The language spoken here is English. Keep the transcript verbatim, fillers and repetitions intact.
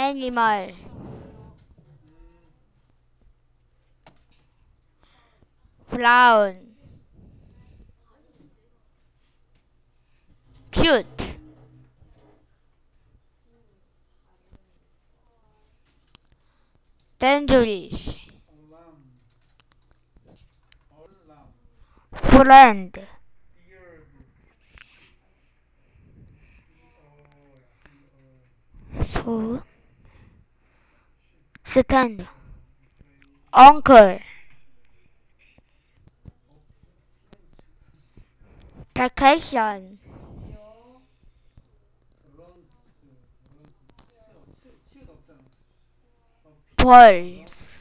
animal, brown, cute, dangerous, friend, so stand, uncle, vacation, pulse,